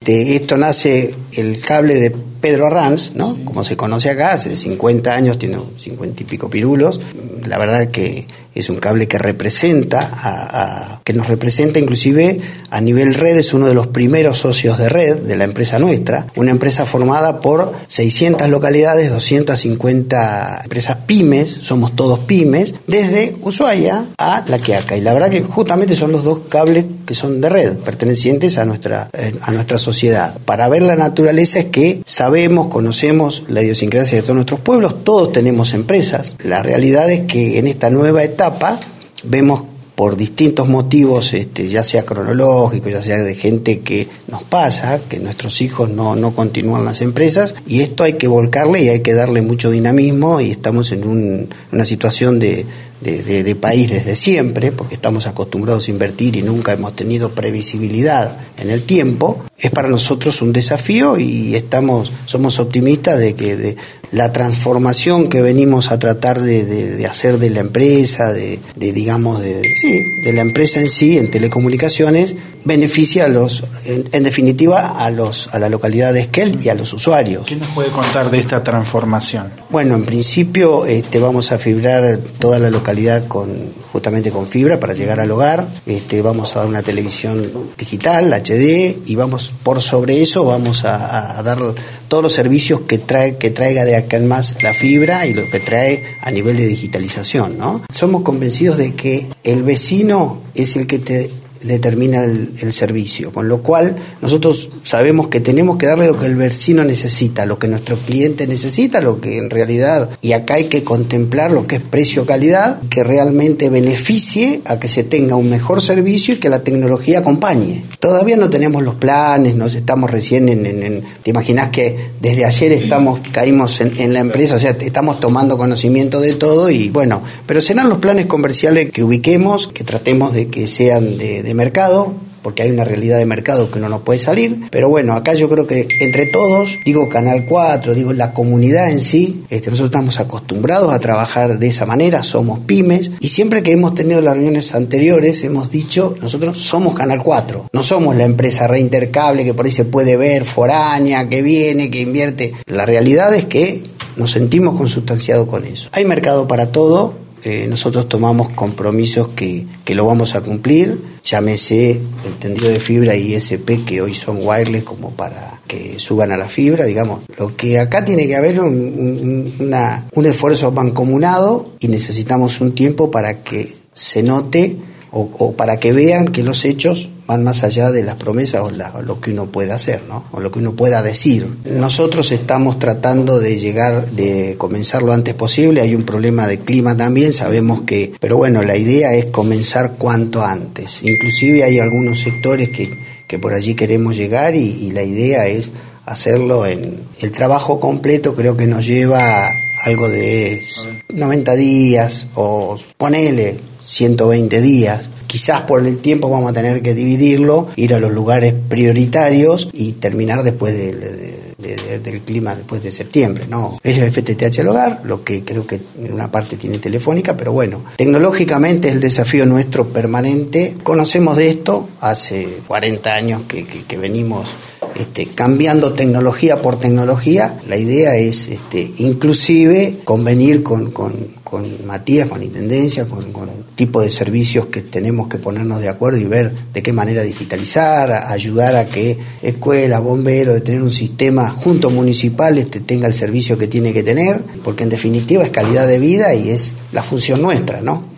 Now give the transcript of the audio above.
Esto nace el cable de Pedro Arranz, ¿no? Como se conoce acá, hace 50 años, tiene 50 y pico pirulos. La verdad que es un cable que representa, que nos representa inclusive a nivel red, es uno de los primeros socios de red de la empresa nuestra, una empresa formada por 600 localidades, 250 empresas pymes, somos todos pymes, desde Ushuaia a La Quiaca, y la verdad que justamente son los dos cables que son de red, pertenecientes a nuestra sociedad. Para ver la naturaleza es que sabemos, conocemos la idiosincrasia de todos nuestros pueblos, todos tenemos empresas. La realidad es que en esta nueva etapa vemos por distintos motivos, ya sea cronológico, ya sea de gente que nos pasa, que nuestros hijos no continúan las empresas, y esto hay que volcarle y hay que darle mucho dinamismo, y estamos en una situación de país desde siempre, porque estamos acostumbrados a invertir y nunca hemos tenido previsibilidad en el tiempo. Es para nosotros un desafío y somos optimistas de que la transformación que venimos a tratar de hacer de la empresa, de la empresa en sí, en telecomunicaciones, beneficia en definitiva a la localidad de Esquel y a los usuarios. ¿Qué nos puede contar de esta transformación? Bueno, en principio vamos a fibrar toda la localidad justamente con fibra para llegar al hogar. Vamos a dar una televisión digital, HD, y por sobre eso vamos a dar todos los servicios que traiga de acá en más la fibra y lo que trae a nivel de digitalización, ¿no? Somos convencidos de que el vecino es el que te determina el servicio, con lo cual nosotros sabemos que tenemos que darle lo que el vecino necesita, lo que nuestro cliente necesita, lo que en realidad, y acá hay que contemplar lo que es precio-calidad, que realmente beneficie a que se tenga un mejor servicio y que la tecnología acompañe. Todavía no tenemos los planes, estamos recién te imaginás que desde ayer caímos en la empresa, o sea, estamos tomando conocimiento de todo, y bueno, pero serán los planes comerciales que ubiquemos, que tratemos de que sean de mercado, porque hay una realidad de mercado que uno no puede salir, pero bueno, acá yo creo que entre todos, Canal 4, la comunidad en sí, nosotros estamos acostumbrados a trabajar de esa manera, somos pymes, y siempre que hemos tenido las reuniones anteriores hemos dicho, nosotros somos Canal 4, no somos la empresa reintercable que por ahí se puede ver, foránea, que viene, que invierte. La realidad es que nos sentimos consustanciados con eso. Hay mercado para todo. Nosotros tomamos compromisos que lo vamos a cumplir, llámese el tendido de fibra y ISP, que hoy son wireless, como para que suban a la fibra, digamos. Lo que acá tiene que haber un esfuerzo mancomunado, y necesitamos un tiempo para que se note o para que vean que los hechos van más allá de las promesas o lo que uno pueda hacer, ¿no? O lo que uno pueda decir. Nosotros estamos tratando de comenzar lo antes posible. Hay un problema de clima también, sabemos pero bueno, la idea es comenzar cuanto antes. Inclusive hay algunos sectores que por allí queremos llegar, y la idea es hacerlo en el trabajo completo. Creo que nos lleva algo de 90 días o ponele 120 días. Quizás por el tiempo vamos a tener que dividirlo, ir a los lugares prioritarios y terminar después del clima, después de septiembre, ¿no? Es el FTTH al hogar, lo que creo que en una parte tiene Telefónica, pero bueno, tecnológicamente es el desafío nuestro permanente. Conocemos de esto, hace 40 años que venimos cambiando tecnología por tecnología. La idea es inclusive convenir con Matías, con Intendencia, con tipo de servicios que tenemos que ponernos de acuerdo y ver de qué manera digitalizar, ayudar a que escuela, bomberos, de tener un sistema junto municipal tenga el servicio que tiene que tener, porque en definitiva es calidad de vida y es la función nuestra, ¿no?